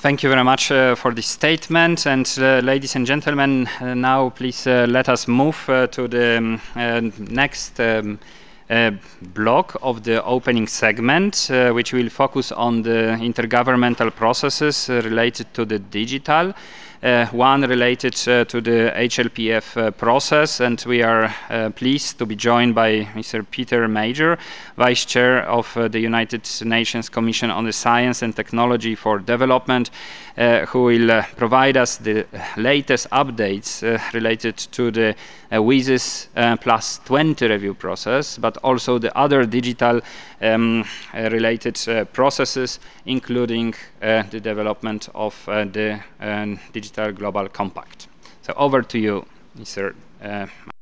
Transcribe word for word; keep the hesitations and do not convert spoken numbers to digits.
Thank you very much uh, for this statement. And uh, ladies and gentlemen, uh, now please uh, let us move uh, to the um, uh, next um, uh, block of the opening segment, uh, which will focus on the intergovernmental processes uh, related to the digital. Uh, one related uh, to the H L P F uh, process, and we are uh, pleased to be joined by Mister Peter Major, Vice Chair of uh, the United Nations Commission on the Science and Technology for Development, uh, who will uh, provide us the latest updates uh, related to the uh, WSIS uh, plus twenty review process, but also the other digital um, uh, related uh, processes, including uh, the development of uh, the uh, Digital Global Compact. So over to you, Mister Uh,